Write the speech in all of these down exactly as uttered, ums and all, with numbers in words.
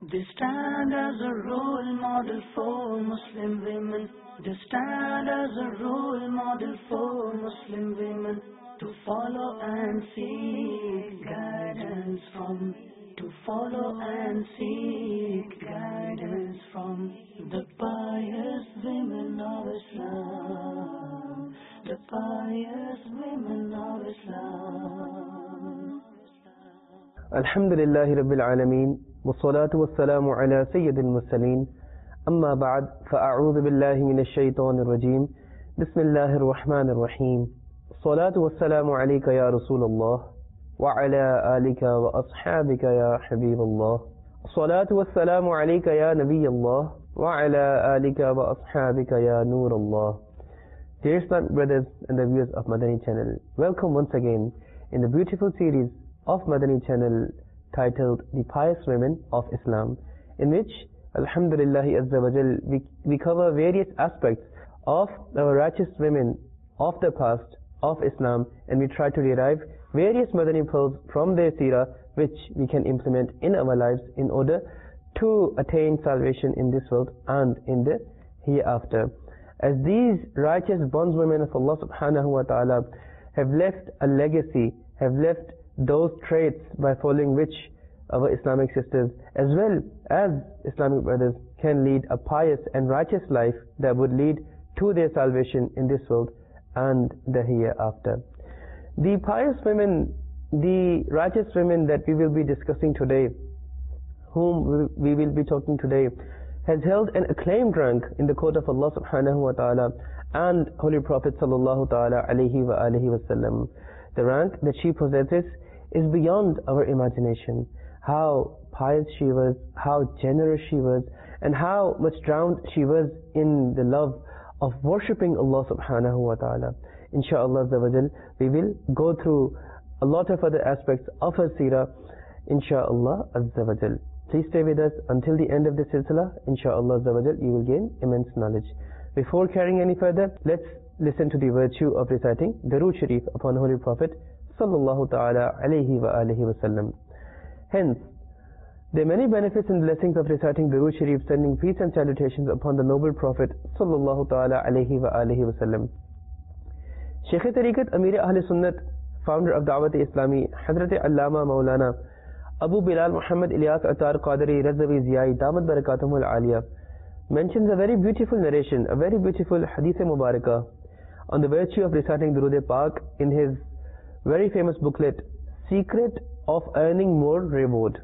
They stand as a role model for Muslim women. They stand as a role model for Muslim women to follow and seek guidance from. To follow and seek guidance from the pious women of Islam. The pious women of Islam. Alhamdulillahi Rabbil Alameen. والصلاة والسلام على سيد المرسلين أما بعد فأعوذ بالله من الشيطان الرجيم بسم الله الرحمن الرحيم الصلاة والسلام عليك يا رسول الله وعلى آلك وأصحابك يا حبيب الله الصلاة والسلام عليك يا نبي الله وعلى آلك وأصحابك يا نور الله. Dear Islamic brothers and the viewers of Madani channel, welcome once again in the beautiful series of Madani channel titled The Pious Women of Islam, in which Alhamdulillah Azza wa Jal, we, we cover various aspects of our righteous women of the past of Islam, and we try to derive various Madani pearls from their seerah which we can implement in our lives in order to attain salvation in this world and in the hereafter. As these righteous bondswomen of Allah subhanahu wa ta'ala have left a legacy, have left those traits by following which our Islamic sisters as well as Islamic brothers can lead a pious and righteous life that would lead to their salvation in this world and the hereafter. The pious women, the righteous women that we will be discussing today, whom we will be talking today, has held an acclaimed rank in the court of Allah subhanahu wa ta'ala and Holy Prophet sallallahu ta'ala alayhi wa alihi wa sallam. The rank that she possesses is beyond our imagination. How pious she was, how generous she was, and how much drowned she was in the love of worshipping Allah subhanahu wa ta'ala. Insha'Allah Azza wa Jal, we will go through a lot of other aspects of her seerah, Insha'Allah Azza wa Jal. Please stay with us until the end of this silsila. Insha'Allah Azza wa Jal, you will gain immense knowledge. Before carrying any further, let's listen to the virtue of reciting Durood Sharif upon Holy Prophet sallallahu ta'ala alayhi wa alihi wa sallam. Hence, there are many benefits and blessings of reciting Durood Sharif, sending peace and salutations upon the noble Prophet sallallahu ta'ala alayhi wa alihi wa sallam. Shaykh-e-Tariqat, Amir Ahl Sunnat, founder of Da'wat-e-Islami, Hazrat Allama Maulana Abu Bilal Muhammad Ilyas Attar Qadri Razavi Ziyai Damat Barakatuhum al-Aliyah, mentions a very beautiful narration, a very beautiful Hadith Mubarakah on the virtue of reciting Durood-e-Pak in his very famous booklet, Secret of Earning More Reward,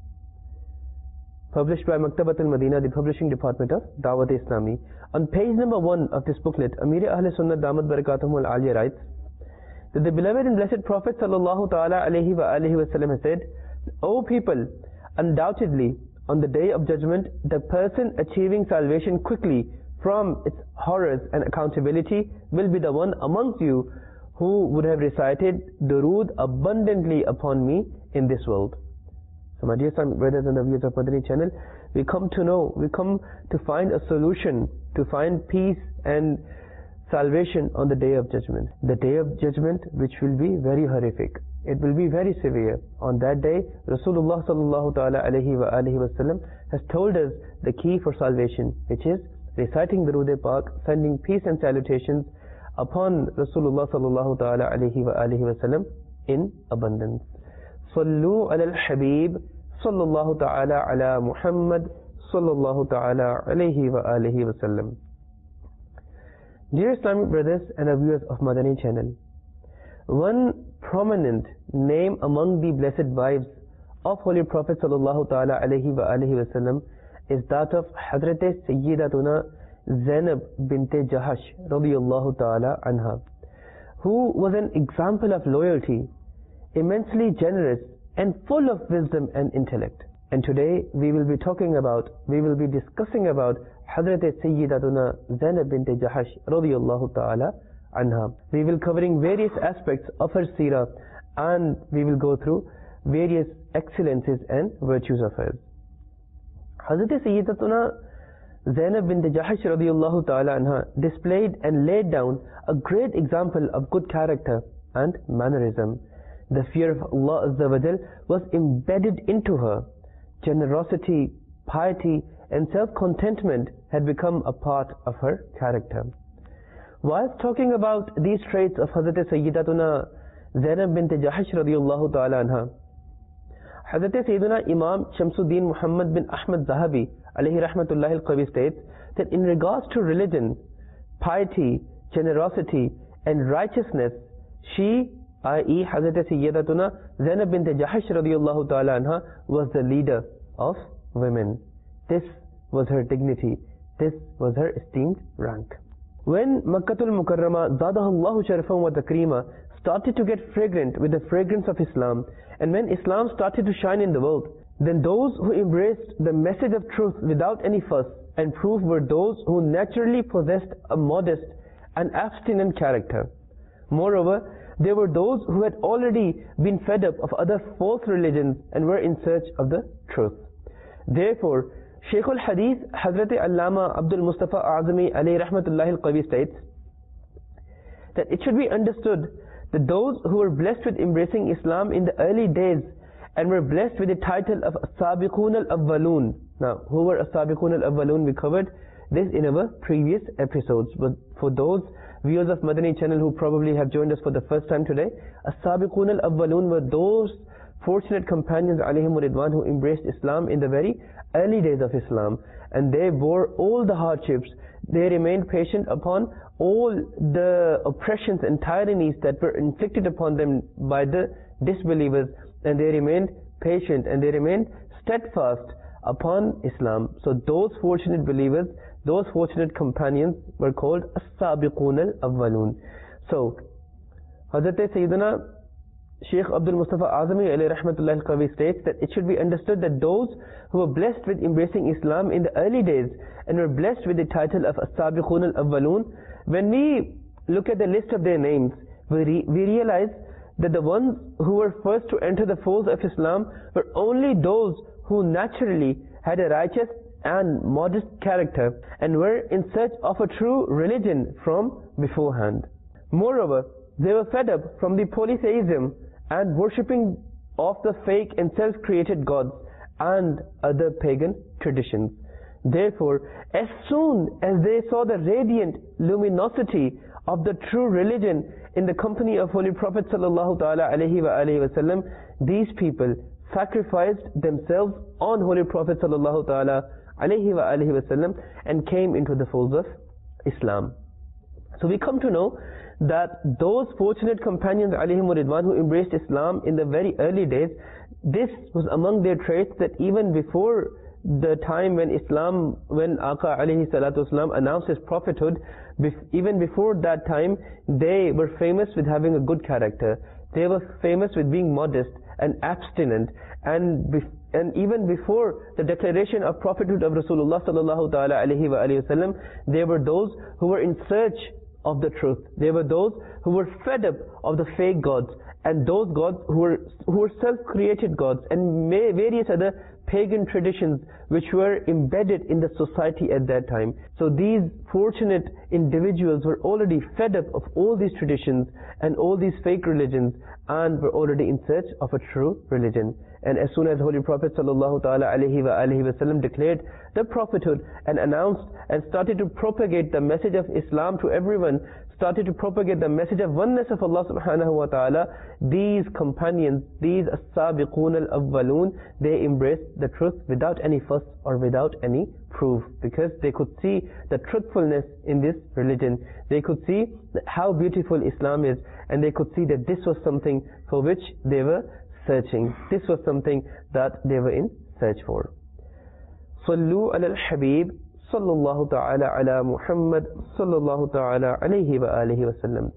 published by Maktabat al-Madinah, the publishing department of Da'wat-e-Islami. On page number one of this booklet, Amir Ahl Sunnah Damat Barakatuhum al-Aliyah writes that the beloved and blessed Prophet sallallahu ta'ala alayhi wa alihi wa sallam has said, O people, undoubtedly on the day of judgment, the person achieving salvation quickly from its horrors and accountability will be the one amongst you who would have recited Durood abundantly upon me in this world. So my dear Islamic brothers and the viewers of Madani channel, we come to know, we come to find a solution, to find peace and salvation on the day of judgment. The day of judgment which will be very horrific. It will be very severe. On that day, Rasulullah sallallahu ta'ala alayhi wa alihi wa sallam has told us the key for salvation, which is reciting Durood-e-Pak, sending peace and salutations upon Rasulullah sallallahu ta'ala alayhi wa alihi wa sallam in abundance. Sallu ala al-Habib sallallahu ta'ala ala Muhammad sallallahu ta'ala alayhi wa alihi wa sallam. Dear Islamic brothers and viewers of Madani channel, one prominent name among the blessed wives of Holy Prophet sallallahu ta'ala alayhi wa alihi wa sallam is that of Hazrat Sayyidatuna Zainab bint Jahash radiyallahu ta'ala anha, who was an example of loyalty, immensely generous and full of wisdom and intellect. And today we will be talking about, we will be discussing about Hazrat Sayyidatuna Zainab bint Jahash radiyallahu ta'ala anha. We will covering various aspects of her seerah, and we will go through various excellences and virtues of hers. Hazrat Sayyidatuna Zainab bint Jahash radiyallahu ta'ala anha displayed and laid down a great example of good character and mannerism. The fear of Allah Azza wa Jal was embedded into her. Generosity, piety and self-contentment had become a part of her character. Whilst talking about these traits of Hazrat Sayyidatuna Zainab bint Jahash radiyallahu ta'ala anha, Hazrat Sayyidina Imam Shamsuddin Muhammad bin Ahmad Zahabi alayhi rahmatullahi al-Qawi states that in regards to religion, piety, generosity and righteousness, she, that is Hazrat Sayyidatuna Zainab bint Jahash radiyallahu ta'ala anha, was the leader of women. This was her dignity. This was her esteemed rank. When Makkatul Mukarramah Zadahullahu Sharafan wa Takrima started to get fragrant with the fragrance of Islam, and when Islam started to shine in the world, then those who embraced the message of truth without any fuss and proof were those who naturally possessed a modest and abstinent character. Moreover, there were those who had already been fed up of other false religions and were in search of the truth. Therefore, Shaykh al-Hadith Hazrat Allama Abdul Mustafa Azami alayhi rahmatullahi al-Qawi states that it should be understood that those who were blessed with embracing Islam in the early days and were blessed with the title of As-Sabiqun al-Awwalun. Now, who were As-Sabiqun al-Awwalun? We covered this in our previous episodes, but for those viewers of Madani channel who probably have joined us for the first time today, As-Sabiqun al-Awwalun were those fortunate companions alayhim ridwan who embraced Islam in the very early days of Islam, and they bore all the hardships. They remained patient upon all the oppressions and tyrannies that were inflicted upon them by the disbelievers, and they remained patient and they remained steadfast upon Islam. So those fortunate believers, those fortunate companions were called As-Sabiqun al-Awwalun. So Hazrat Sayyidina Shaykh Abdul Mustafa Azami alayhi rahmatullahi al-Qawi states that it should be understood that those who were blessed with embracing Islam in the early days and were blessed with the title of As-Sabiqun al-Awwalun, when we look at the list of their names, we, re we realize that the ones who were first to enter the folds of Islam were only those who naturally had a righteous and modest character and were in search of a true religion from beforehand. Moreover, they were fed up from the polytheism and worshipping of the fake and self-created gods and other pagan traditions. Therefore, as soon as they saw the radiant luminosity of the true religion in the company of Holy Prophet sallallahu ta'ala alayhi wa alayhi wa sallam, these people sacrificed themselves on Holy Prophet sallallahu ta'ala alayhi wa alayhi wa sallam and came into the folds of Islam. So we come to know that those fortunate companions alayhim ridwan who embraced Islam in the very early days, this was among their traits that even before the time when Islam, when Aqa alayhi salatu wasalam announced his prophethood, even before that time, they were famous with having a good character. They were famous with being modest and abstinent, and and even before the declaration of prophethood of Rasulullah sallallahu ta'ala alayhi wa alayhi wa sallam, there were those who were in search of the truth. There were those who were fed up of the fake gods and those gods who were who were self-created gods and various other pagan traditions which were embedded in the society at that time. So these fortunate individuals were already fed up of all these traditions and all these fake religions and were already in search of a true religion. And as soon as Holy Prophet sallallahu ta'ala alayhi wa alayhi wa sallam declared the prophethood and announced and started to propagate the message of Islam to everyone, started to propagate the message of oneness of Allah subhanahu wa ta'ala, these companions, these as-sabiqun al-awwalun, they embraced the truth without any fuss or without any proof, because they could see the truthfulness in this religion. They could see how beautiful Islam is, and they could see that this was something for which they were searching. This was something that they were in search for. Sallu ala al-Habib sallallahu ta'ala ala Muhammad sallallahu ta'ala alayhi wa alihi wa sallam.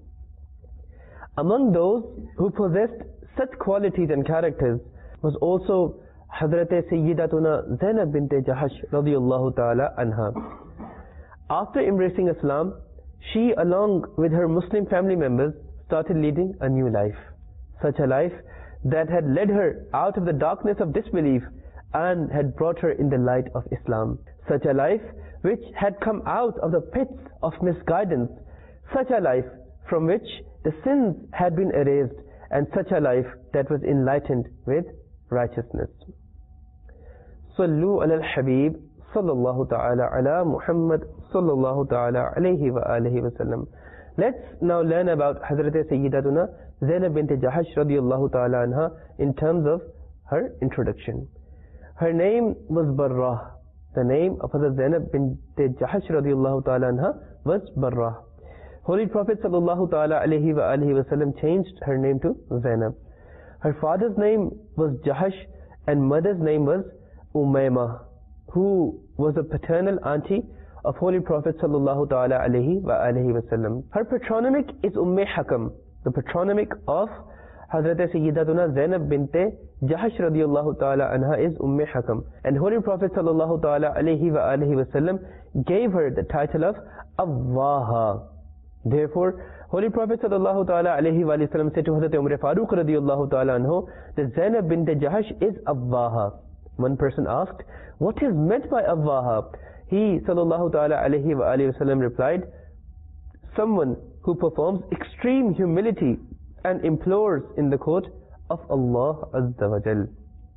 Among those who possessed such qualities and characters was also Hazrat Sayyidatuna Zainab bint Jahash radiyallahu ta'ala anha. After embracing Islam, she along with her Muslim family members started leading a new life. Such a life that had led her out of the darkness of disbelief and had brought her in the light of Islam. Such a life which had come out of the pits of misguidance. Such a life from which the sins had been erased, and such a life that was enlightened with righteousness. Sallu ala al-Habib sallallahu ta'ala ala Muhammad sallallahu ta'ala alayhi wa alihi wa sallam. Let's now learn about Hazrat Sayyidatuna Zainab bint Jahash radiyallahu ta'ala anha in terms of her introduction. Her name was Barrah. The name of Hazrat Zainab bint Jahash radiyallahu ta'ala anha was Barrah. Holy Prophet sallallahu ta'ala alayhi wa alihi wa sallam changed her name to Zainab. Her father's name was Jahash and mother's name was Umayma, who was a paternal auntie of Holy Prophet sallallahu ta'ala alayhi wa alihi wa sallam. Her patronymic is Umm Hakam. The patronymic of Hazrat Sayyidatuna Zainab bint Jahash radiyallahu ta'ala anha is Umm Hakam. And Holy Prophet sallallahu ta'ala alayhi wa alihi wa sallam gave her the title of Awwaha. Therefore, Holy Prophet sallallahu ta'ala alayhi wa sallam said to Hazrat Umar Farooq radiyallahu ta'ala anhu that Zainab bint Jahash is Awwaha. One person asked, what is meant by Awwaha? He sallallahu ta'ala alayhi wa sallam replied, someone who performs extreme humility and implores in the court of Allah Azza wa Jal.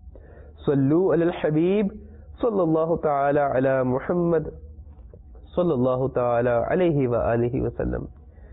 Sallu ala al-Habib sallallahu ta'ala ala Muhammad sallallahu ta'ala alayhi wa alihi wa sallam.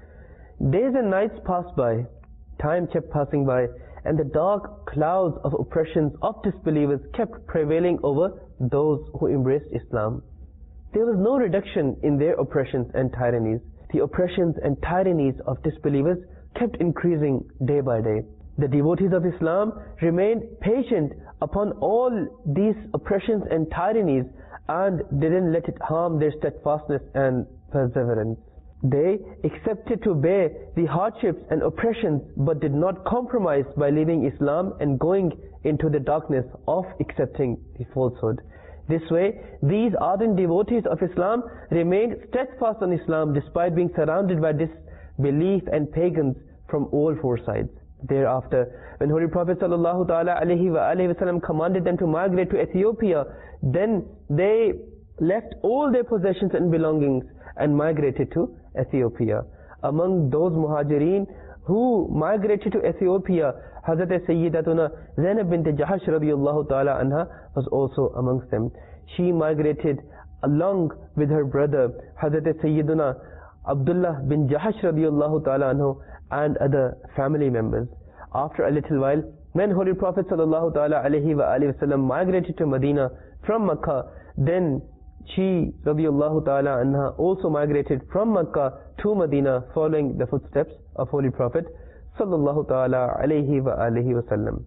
Days and nights passed by, time kept passing by, and the dark clouds of oppressions of disbelievers kept prevailing over those who embraced Islam. There was no reduction in their oppressions and tyrannies. The oppressions and tyrannies of disbelievers kept increasing day by day. The devotees of Islam remained patient upon all these oppressions and tyrannies and didn't let it harm their steadfastness and perseverance. They accepted to bear the hardships and oppressions but did not compromise by leaving Islam and going into the darkness of accepting the falsehood. This way, these ardent devotees of Islam remained steadfast on Islam despite being surrounded by disbelief and pagans from all four sides. Thereafter, when Holy Prophet sallallahu ta'ala alayhi wa alayhi wa sallam commanded them to migrate to Ethiopia, then they left all their possessions and belongings and migrated to Ethiopia. Among those muhajirin who migrated to Ethiopia, Hazrat Sayyidatuna Zainab bint Jahash radiyallahu ta'ala anha was also amongst them. She migrated along with her brother Hazrat Sayyiduna Abdullah bin Jahash radiyallahu ta'ala anhu and other family members. After a little while, when Holy Prophet sallallahu ta'ala alayhi wa alayhi wa sallam migrated to Medina from Makkah, then she radiyallahu ta'ala anha also migrated from Makkah to Medina following the footsteps of Holy Prophet sallallahu ta'ala alayhi wa alihi wa sallam.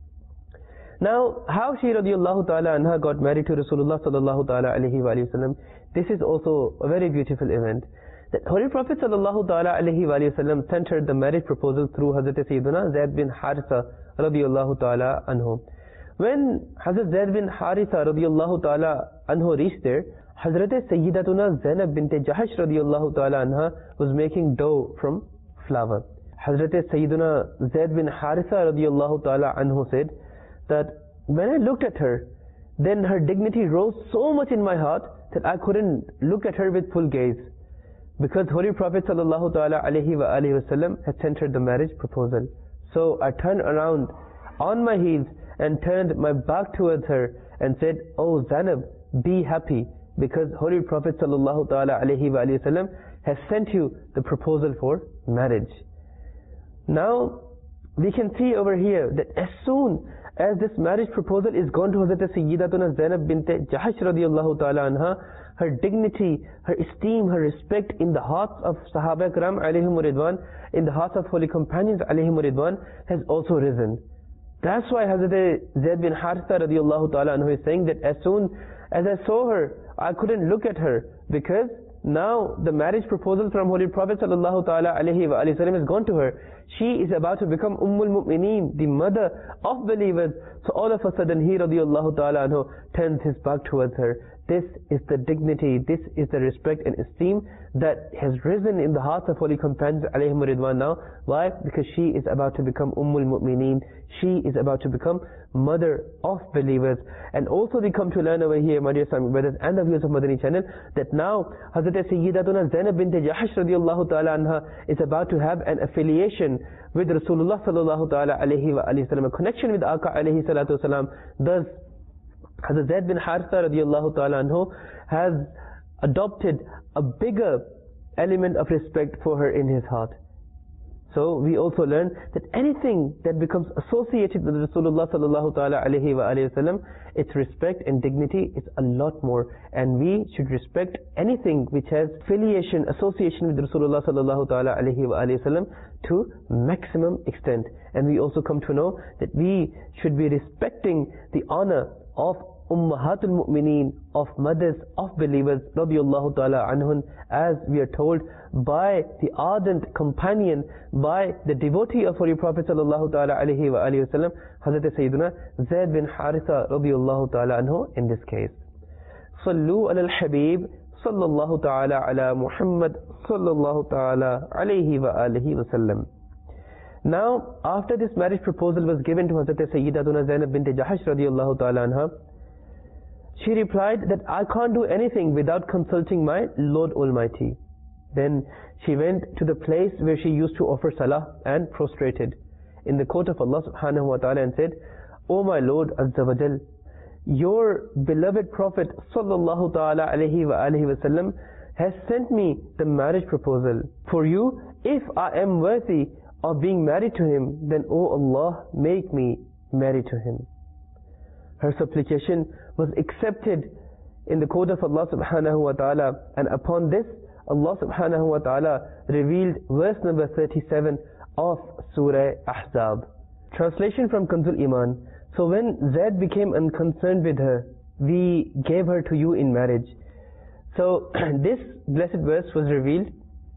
Now, how she radiyallahu ta'ala anha got married to Rasulullah sallallahu ta'ala alayhi wa alihi wa sallam, this is also a very beautiful event. That Holy Prophet sallallahu ta'ala alayhi wa alihi wa sallam sent her the marriage proposal through Hazrat Sayyiduna Zaid bin Haritha radiyallahu ta'ala anhu. When Hazrat Zaid bin Haritha radiyallahu ta'ala anhu reached there, Hazrat Sayyidatuna Zainab bint Jahash radiyallahu ta'ala anha was making dough from flour. Hazrat Sayyiduna Zaid bin Haritha radiyallahu ta'ala anhu said that when I looked at her, then her dignity rose so much in my heart that I couldn't look at her with full gaze, because Holy Prophet sallallahu ta'ala alayhi wa alihi wa sallam had sent her the marriage proposal. So I turned around on my heels and turned my back towards her and said, "Oh Zainab, be happy, because Holy Prophet sallallahu ta'ala alayhi wa alihi wa sallam has sent you the proposal for marriage." Now we can see over here that as soon as this marriage proposal is gone to Hazrat Sayyidatuna Zainab bint Jahash radiyallahu ta'ala anha, her dignity, her esteem, her respect in the hearts of Sahaba Ikram alayhim ridwan, in the hearts of holy companions alayhim ridwan, has also risen. That's why Hazrat Zaid bin Haritha radiyallahu ta'ala anhu is saying that as soon as I saw her, I couldn't look at her, because now the marriage proposal from Holy Prophet sallallahu ta'ala alayhi wa sallam has gone to her. She is about to become Ummul Mu'mineen, the mother of believers. So all of a sudden he radiyallahu ta'ala anhu turns his back towards her. This is the dignity, this is the respect and esteem that has risen in the hearts of holy companions alayhim ridwan now. Why? Because she is about to become Ummul Mu'mineen. She is about to become mother of believers. And also we come to learn over here, my dear Islamic brothers and the viewers of Madani channel, that now Hazrat Sayyidatuna Zainab bint Jahash radiyallahu ta'ala anha is about to have an affiliation with Rasulullah sallallahu ta'ala alayhi wa alayhi wa sallam, a connection with Aka alayhi salatu wasalam. Thus Hazrat Zayd bin Haritha radiallahu ta'ala anhu has adopted a bigger element of respect for her in his heart. So we also learn that anything that becomes associated with Rasulullah sallallahu ta'ala alayhi wa alayhi wa sallam, its respect and dignity is a lot more. And we should respect anything which has affiliation, association with Rasulullah sallallahu ta'ala alayhi wa alayhi wa sallam to maximum extent. And we also come to know that we should be respecting the honor of Ummahatul Mu'mineen, of mothers of believers radiyallahu ta'ala anhun, as we are told by the ardent companion, by the devotee of Holy Prophet sallallahu ta'ala alayhi wa alayhi wa sallam, Hazrat Sayyiduna Zayd bin Haritha radiyallahu ta'ala anhu in this case. Sallu ala al-Habib sallallahu ta'ala ala Muhammad sallallahu ta'ala alayhi wa alihi wa sallam. Now, after this marriage proposal was given to Hazrat Sayyidatuna Zainab bint Jahash radiyallahu ta'ala anha, she replied that I can't do anything without consulting my Lord Almighty. Then she went to the place where she used to offer salah and prostrated in the court of Allah subhanahu wa ta'ala and said, O my Lord Azza wa Jal, your beloved Prophet sallallahu ta'ala alayhi wa alihi wa sallam has sent me the marriage proposal for you. If I am worthy of being married to him, then O Allah, make me married to him. Her supplication was accepted in the court of Allah subhanahu wa ta'ala, and upon this Allah subhanahu wa ta'ala revealed verse number thirty-seven of Surah Ahzab. Translation from Kanzul Iman. So when Zayd became unconcerned with her, we gave her to you in marriage. So this blessed verse was revealed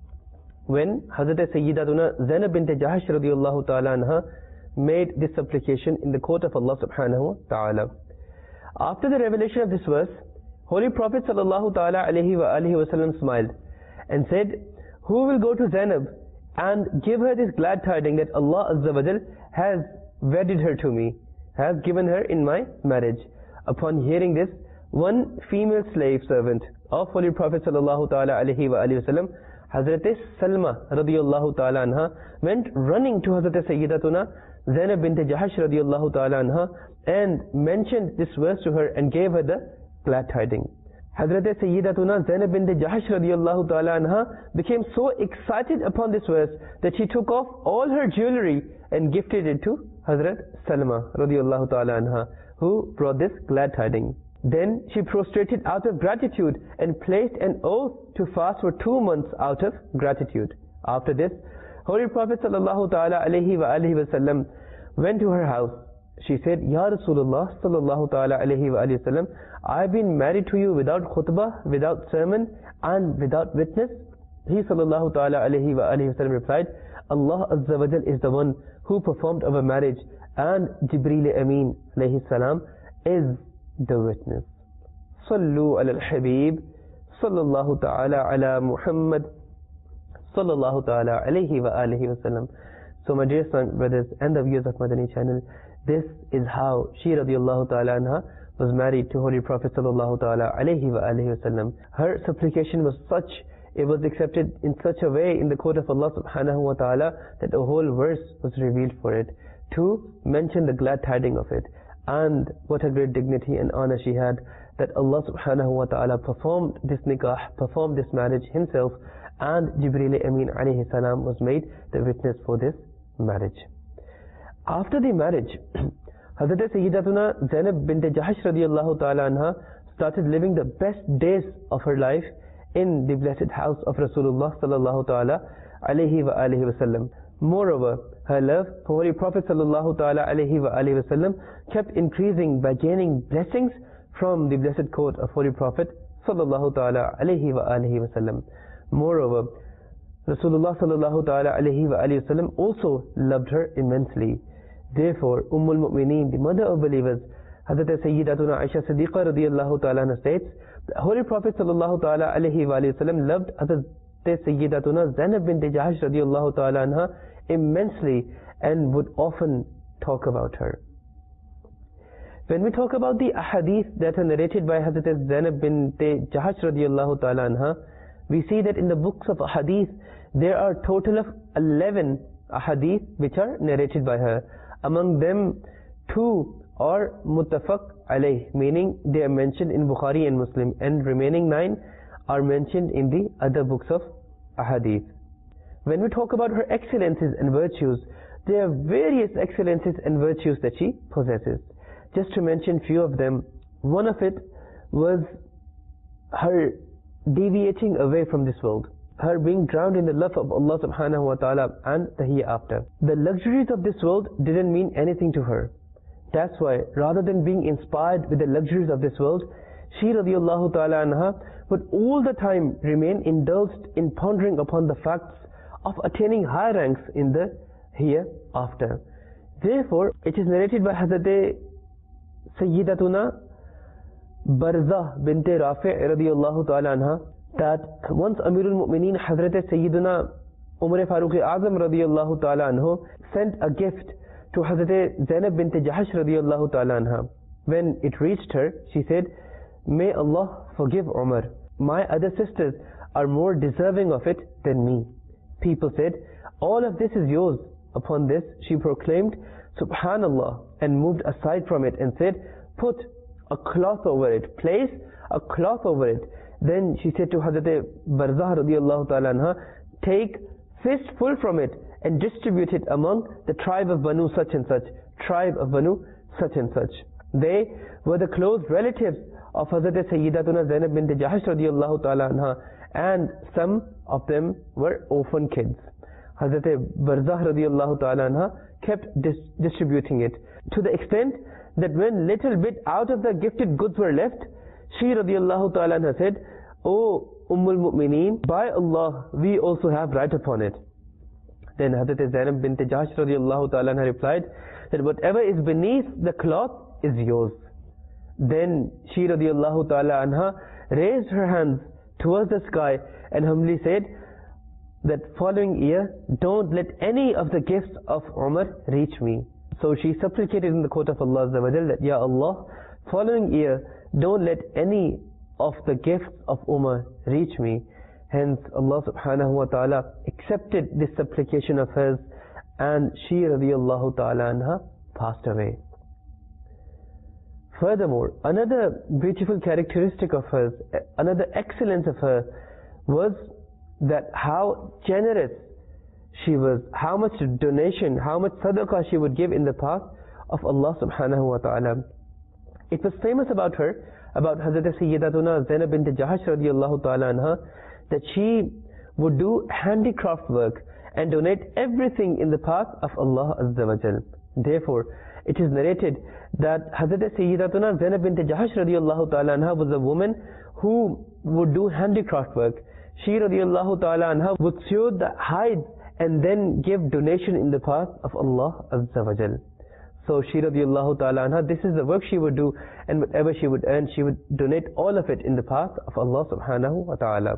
when Hazrat Sayyidatuna Zainab bint Jahash radiyallahu ta'ala anha made this supplication in the court of Allah subhanahu wa ta'ala. After the revelation of this verse, Holy Prophet sallallahu ta'ala alayhi wa alihi wa sallam smiled and said, who will go to Zainab and give her this glad tiding that Allah Azza wa Jal has wedded her to me, has given her in my marriage. Upon hearing this, one female slave servant of Holy Prophet sallallahu ta'ala alayhi wa alihi wa sallam, Hazrat Salma radiyallahu ta'ala anha, went running to Hazrat Sayyidatuna Zainab bint Jahash radiyallahu ta'ala anha and mentioned this verse to her and gave her the glad tiding. Hazrat Sayyidatuna Zainab bint Jahash radiyallahu ta'ala anha became so excited upon this verse that she took off all her jewelry and gifted it to Hazrat Salma radiyallahu ta'ala anha, who brought this glad tiding. Then she prostrated out of gratitude and placed an oath to fast for two months out of gratitude. After this, Holy Prophet sallallahu ta'ala alayhi wa alihi wa sallam went to her house. She said, Ya Rasulullah sallallahu ta'ala alayhi wa alihi wa sallam, I have been married to you without khutbah, without sermon and without witness. He sallallahu ta'ala alayhi wa alihi wa sallam replied, Allah Azza wa Jal is the one who performed our marriage, and Jibreel Amin alayhi salam is the witness. Sallu ala al-Habib sallallahu ta'ala ala Muhammad sallallahu ta'ala alayhi wa alihi wa sallam. So my dear son, brothers and the viewers of Madani channel, this is how she radiyallahu ta'ala anha was married to Holy Prophet sallallahu ta'ala alayhi wa alihi wa sallam. Her supplication was such, it was accepted in such a way in the court of Allah subhanahu wa ta'ala that a whole verse was revealed for it to mention the glad tiding of it. And what a great dignity and honor she had, that Allah subhanahu wa ta'ala performed this nikah, performed this marriage himself, and Jibreel Amin alayhi salam was made the witness for this marriage. After the marriage, Hazrat Sayyidatuna Zainab bint Jahash radiyallahu ta'ala anha started living the best days of her life in the blessed house of Rasulullah sallallahu ta'ala alayhi wa alihi wa sallam. Moreover, her love for Holy Prophet sallallahu ta'ala alayhi wa alihi wa sallam kept increasing by gaining blessings from the blessed court of Holy Prophet sallallahu ta'ala alayhi wa alihi wa sallam. Moreover, Rasulullah sallallahu ta'ala alayhi wa alihi wa sallam also loved her immensely. Therefore, Ummul Mu'mineen, the mother of believers, Hazrat Sayyidatuna Aisha Siddiqa radiyallahu ta'ala anha states, the Holy Prophet sallallahu ta'ala alayhi wa alihi wa sallam loved Hazrat Sayyidatuna Zainab bint Jahash radiyallahu ta'ala anha immensely and would often talk about her. When we talk about the ahadith that are narrated by Hazrat Zainab bint Jahash radiyallahu ta'ala anha, we see that in the books of ahadith there are a total of eleven ahadith which are narrated by her. Among them, two are muttafaq alayh, meaning they are mentioned in Bukhari and Muslim, and remaining nine are mentioned in the other books of ahadith. When we talk about her excellences and virtues, there are various excellences and virtues that she possesses. Just to mention few of them, one of it was her deviating away from this world, her being drowned in the love of Allah subhanahu wa ta'ala and the hereafter. The luxuries of this world didn't mean anything to her. That's why, rather than being inspired with the luxuries of this world, she radiallahu ta'ala anha would all the time remain indulged in pondering upon the facts of attaining high ranks in the hereafter. Therefore, it is narrated by Hazrat Sayyidatuna Barzah bint Rafi' radiyallahu ta'ala anha that once Amirul Mu'mineen Hazrat Sayyiduna Umar Farooq Azam radiyallahu ta'ala anhu sent a gift to Hazrat Zainab bint Jahash radiyallahu ta'ala anha. When it reached her, she said, "May Allah forgive Umar. My other sisters are more deserving of it than me." People said, "All of this is yours." Upon this, she proclaimed, "Subhanallah," and moved aside from it and said, "Put a cloth over it, place a cloth over it." Then she said to Hazrat Barzah radiyallahu ta'ala anha, "Take fistful from it and distribute it among the tribe of Banu such and such, tribe of Banu such and such." They were the close relatives of Hazrat Sayyidatuna Zainab bint Jahash radiyallahu ta'ala anha, and some of them were orphan kids. Hazrat Barzah radiyallahu ta'ala anha kept dis- distributing it, to the extent that when little bit out of the gifted goods were left, she radiyallahu ta'ala anha said, "O Ummul Mu'mineen, by Allah, we also have right upon it." Then Hazrat Zainab bint Jahash radiyallahu ta'ala anha replied that whatever is beneath the cloth is yours. Then she radiyallahu ta'ala anha raised her hands towards the sky and humbly said that following year, "Don't let any of the gifts of Umar reach me." So she supplicated in the court of Allah Azza wa Jal that, "Ya Allah, following year, don't let any of the gifts of Umar reach me." Hence Allah subhanahu wa ta'ala accepted this supplication of hers, and she radiyallahu ta'ala anha passed away. Furthermore, another beautiful characteristic of hers, another excellence of her, was that how generous she was, how much donation, how much sadaqah she would give in the path of Allah subhanahu wa ta'ala. It was famous about her, about Hazrat Sayyidatuna Zainab bint Jahash radiyallahu ta'ala anha, that she would do handicraft work and donate everything in the path of Allah Azza wa Jal. Therefore, it is narrated that Hazrat Sayyidatuna Zainab bint Jahash radiyallahu ta'ala anha was a woman who would do handicraft work. She radiyallahu ta'ala anha would sew the hide and then give donation in the path of Allah Azza wa Jal. So she radiyallahu ta'ala anha, this is the work she would do, and whatever she would earn, she would donate all of it in the path of Allah subhanahu wa ta'ala.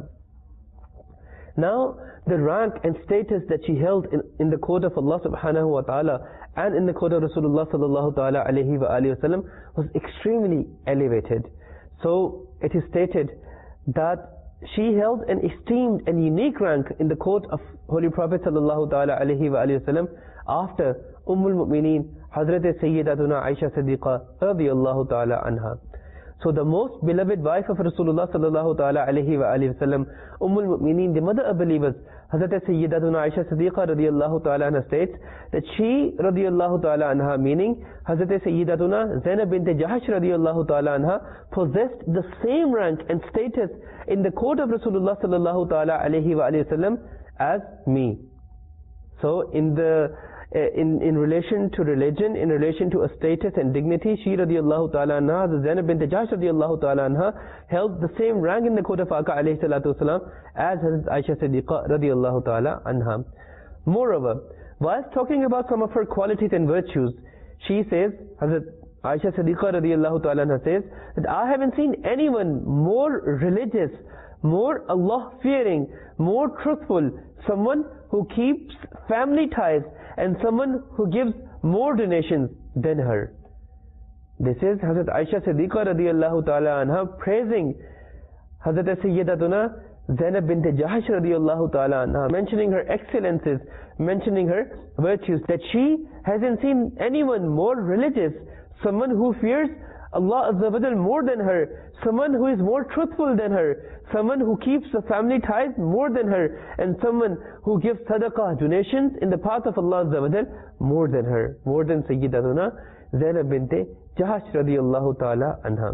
Now, the rank and status that she held in, in the court of Allah subhanahu wa ta'ala and in the court of Rasulullah sallallahu ta'ala alayhi wa alayhi wa sallam was extremely elevated. So, it is stated that she held an esteemed and unique rank in the court of Holy Prophet sallallahu ta'ala alayhi wa alayhi wa sallam after Ummul Mu'mineen Hazrat Sayyidatuna Aisha Siddiqa radiyallahu ta'ala anha. So the most beloved wife of Rasulullah sallallahu ta'ala alayhi wa alayhi wa sallam, Ummul Mu'mineen, the mother of believers, Hazrat Sayyidatuna Aisha Siddiqa radiyallahu ta'ala anha states that she radiyallahu ta'ala anha, meaning Hazrat Sayyidatuna Zainab bint Jahash radiyallahu ta'ala anha, possessed the same rank and status in the court of Rasulullah sallallahu ta'ala alayhi wa alayhi wa sallam as me. So in the In, in relation to religion, in relation to a status and dignity, she radiyallahu ta'ala anha, the Zainab bint Jahash radiyallahu ta'ala anha, held the same rank in the court of Aka alayhi salatu wasalam as Hazrat Aisha Siddiqa radiyallahu ta'ala anha. Moreover, whilst talking about some of her qualities and virtues, she says, Hazrat Aisha Siddiqa radiyallahu ta'ala anha says, that I haven't seen anyone more religious, more Allah-fearing, more truthful, someone who keeps family ties, and someone who gives more donations than her. This is Hazrat Aisha Siddiqa radiyallahu ta'ala anha praising Hazrat Sayyidatuna Zainab bint Jahash radiyallahu ta'ala anha, mentioning her excellences, mentioning her virtues, that she hasn't seen anyone more religious, someone who fears Allah Azza wa Jal more than her, someone who is more truthful than her, someone who keeps the family ties more than her, and someone who gives sadaqah, donations in the path of Allah Azza wa Jal more than her, more than Sayyidatuna Zainab bint Jahash radiyallahu ta'ala anha.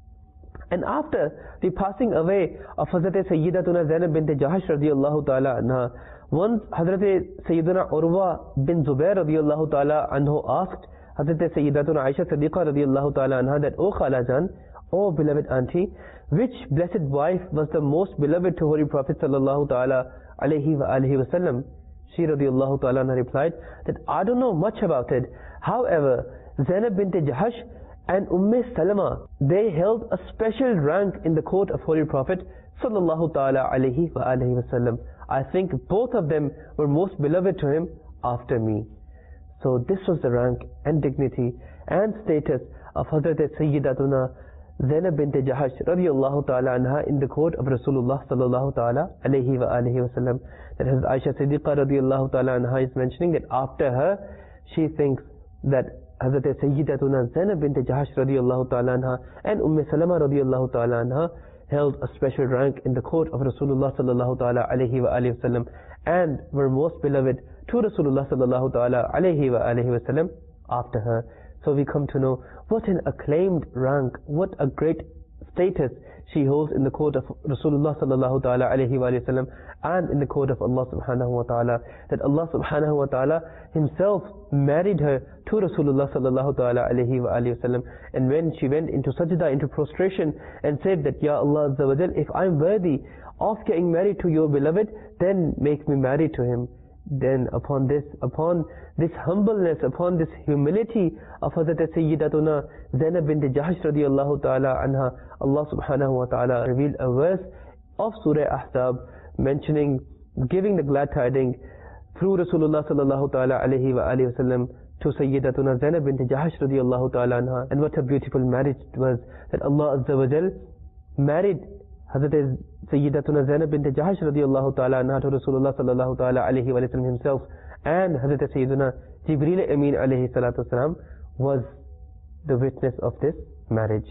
And after the passing away of Hazrat Sayyidatuna Zainab bint Jahash radiyallahu ta'ala anha, once Hazrat Sayyiduna Urwa bin Zubair radiyallahu ta'ala anhu asked Hazrat Sayyidatuna Aisha Siddiqa radiyallahu ta'ala anha that, O Khalajan, O beloved auntie, which blessed wife was the most beloved to Holy Prophet sallallahu ta'ala alayhi wa alihi wa sallam? She radiyallahu ta'ala anha replied that, I don't know much about it. However, Zainab bint Jahash and Umm Salama, they held a special rank in the court of Holy Prophet sallallahu ta'ala alayhi wa alihi wa sallam. I think both of them were most beloved to him after me. So this was the rank and dignity and status of Hazrat Sayyidatuna Zainab bint Jahash radiyallahu ta'ala anha in the court of Rasulullah sallallahu ta'ala alayhi wa alihi wa sallam. That Hazrat Aisha Siddiqa radiyallahu ta'ala anha is mentioning that after her, she thinks that Hazrat Sayyidatuna Zainab bint Jahash radiyallahu ta'ala anha and Umm Salama radiyallahu ta'ala anha held a special rank in the court of Rasulullah sallallahu ta'ala alayhi wa alihi wa sallam and were most beloved to Rasulullah sallallahu ta'ala alayhi wa alihi wa sallam after her. So we come to know what an acclaimed rank, what a great status she holds in the court of Rasulullah sallallahu ta'ala alayhi wa sallam and in the court of Allah subhanahu wa ta'ala, that Allah subhanahu wa ta'ala himself married her to Rasulullah sallallahu ta'ala alayhi wa sallam. And when she went into sajda, into prostration, and said that, Ya Allah Azza wa Jal, if I'm worthy of getting married to your beloved, then make me married to him. Then upon this, upon this humbleness, upon this humility of Hazrat Sayyidatuna Zainab bint Jahash radiyallahu ta'ala anha, Allah subhanahu wa ta'ala revealed a verse of Surah Ahzab mentioning, giving the glad tidings through Rasulullah sallallahu ta'ala alayhi wa alihi wa sallam to Sayyidatuna Zainab bint Jahash radiyallahu ta'ala anha. And what a beautiful marriage it was that Allah Azza wa Jal married Hazrat Sayyidatuna Zainab bint Jahash radiyallahu ta'ala anha to Rasulullah sallallahu ta'ala alayhi wa sallam himself, and Hazrat Sayyiduna Jibreel Amin alayhi salatu wasalam was the witness of this marriage.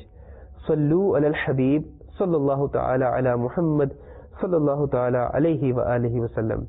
Sallu ala al-Habib sallallahu ta'ala ala Muhammad sallallahu ta'ala alayhi wa alihi wa sallam.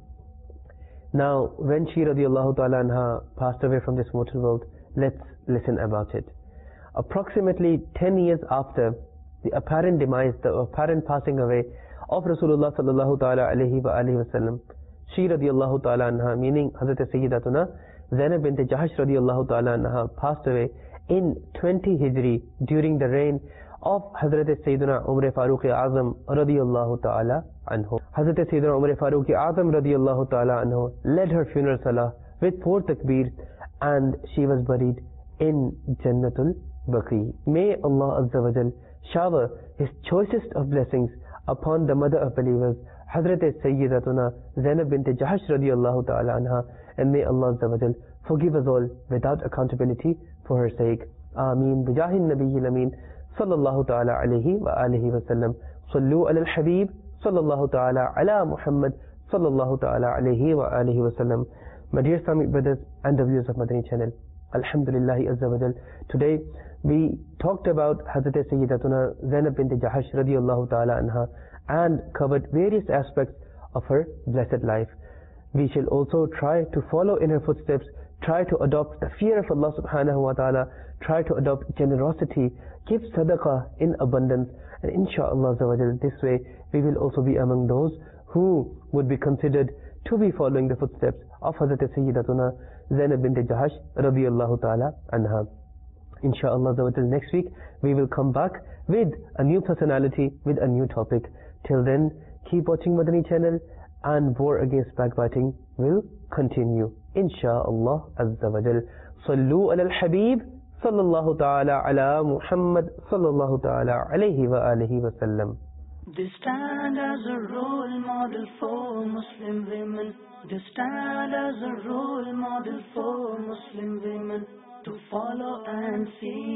Now, when she radiyallahu ta'ala anha passed away from this mortal world, let's listen about it. Approximately ten years after the apparent demise, the apparent passing away of Rasulullah sallallahu ta'ala alayhi wa alihi wa sallam, she radiyallahu ta'ala anha, meaning Hazrat Sayyidatuna Zainab bint Jahash radiyallahu ta'ala anha, passed away in twenty Hijri during the reign of Hazrat Sayyiduna Umar Farooq Azam radiyallahu ta'ala anhu. Hazrat Sayyiduna Umar Farooq Azam radiyallahu ta'ala anhu led her funeral salah with four takbir, and she was buried in Jannatul Baqi. May Allah Azza wa Jal shower His choicest of blessings upon the mother of believers, Hazrat Sayyidatuna Zainab bint Jahash radiyallahu ta'ala anha, and may Allah Azza wa Jal forgive us all without accountability for her sake. Ameen. Bijahin Nabiyyil Ameen sallallahu ta'ala alayhi wa alihi wa sallam. Sallu ala al-Habib sallallahu ta'ala ala Muhammad sallallahu ta'ala alayhi wa alihi wa sallam. My dear Islamic brothers and the viewers of Madani channel, Alhamdulillah Azza wa Jal, today we talked about Hazrat Sayyidatuna Zainab bint Jahash radiyallahu ta'ala anha and covered various aspects of her blessed life. We shall also try to follow in her footsteps, try to adopt the fear of Allah subhanahu wa ta'ala, try to adopt generosity, give sadaqah in abundance, and inshaAllah this way we will also be among those who would be considered to be following the footsteps of Hazrat Sayyidatuna Zainab bint Jahash radiyallahu ta'ala anha. InshaAllah next week we will come back with a new personality, with a new topic. Till then, keep watching Madani channel, and war against backbiting will continue. InshaAllah Azza wa Jal. Sallu ala al-Habib sallallahu ta'ala ala Muhammad sallallahu ta'ala alayhi wa alihi wa sallam. They stand as a role model for Muslim women. They stand as a role model for Muslim women, to follow and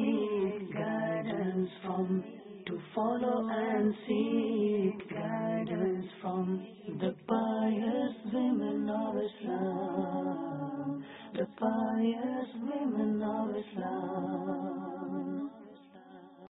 seek guidance from, to follow and seek guidance from the pious women of Islam, the pious women of Islam.